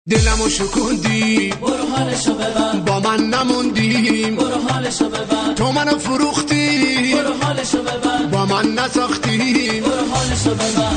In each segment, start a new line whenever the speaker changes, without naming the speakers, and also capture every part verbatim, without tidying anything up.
دلمو شکوندی
برو حالشو ببر،
با من نموندیم
برو حالشو ببر،
تو منو فروختی
برو حالشو ببر،
با من نساختی
برو حالشو ببر.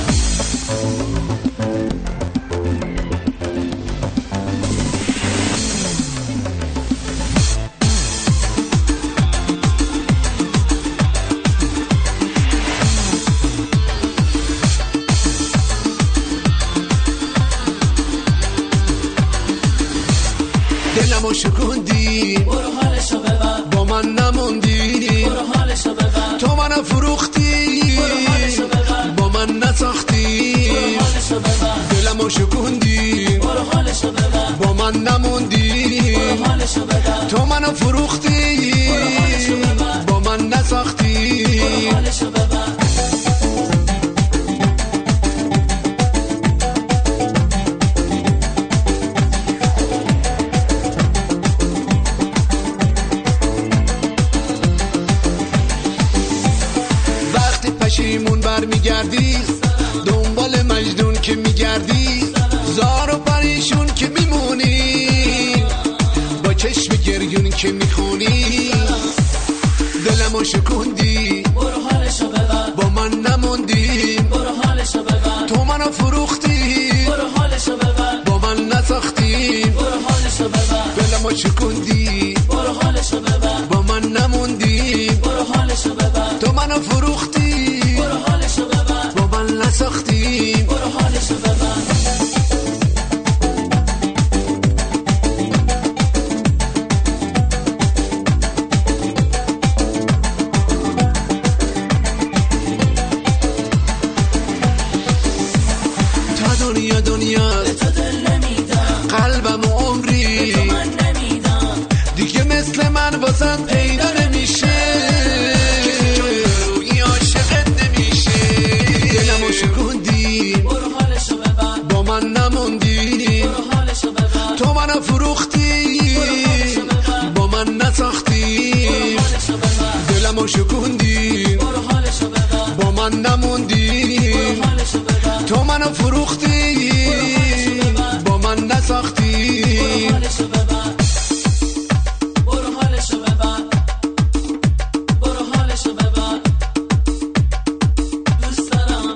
دلمو شکوندی
برو حالشو ببر،
با من نموندی
برو حالشو ببر،
تو منو فروختی
برو حالشو ببر،
با من نساختی
برو حالشو ببر.
دلمو شکوندی
برو حالشو ببر،
با من نموندی
برو حالشو ببر،
تو منو فروختی
برو حالشو ببر،
با من نساختی
برو حالشو ببر.
پشیمون بر میگردی دنبال مجنون که میگردی زار و پریشون که میمونی با چشم گریون که میخونی دلمو شکوندی
برو حالشو ببر،
با من نموندی
برو حالشو ببر،
تو منو فروختی
برو حالشو ببر،
با من نساختی
برو حالشو ببر،
دلمو شکوندی
برو حالشو ببر،
با من نموندی
برو حالشو ببر،
تو منو فروختی
برو حالشو ببر،
با من نساختی
برو حالشو ببر.
تا دنیا دنیا
به تو دل نمیدم،
قلبم و عمری
به تو من نمیدم،
دیگه مثل من واسن پیدا نمیشه کسی جون روی عاشقت نمیشه دلمو شکوندی
برو حالشو ببر،
با من نموندی
برو حالشو ببر،
تو منو فروختی
برو حالشو ببر،
با من نساختی
برو حالشو ببر،
دلمو شکوندی
برو حالشو ببر،
با من نموندی
برو حالشو ببر،
تو منو فروختی با من نساختی
برو حالشو ببر، برو حالشو ببر، برو حالشو ببر. دوست دارم،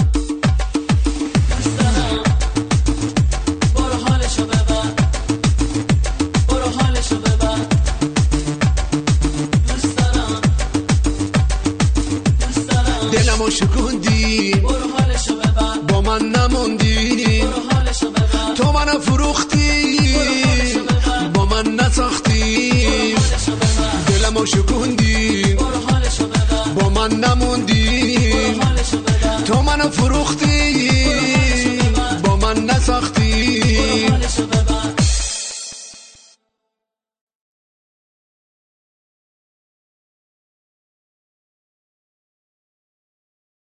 دوست دارم، برو حالشو ببر، برو حالشو ببر. دوست دارم، دوست دارم،
دلمو شکوندی
برو حالشو ببر،
با من نموندی
برو حالشو ببر،
تو منو فروختی با من نساختی
حالشو ببر،
دلمو شکوندی
برو حالشو ببر،
با من نموندی
حالشو ببر،
تو منو فروختی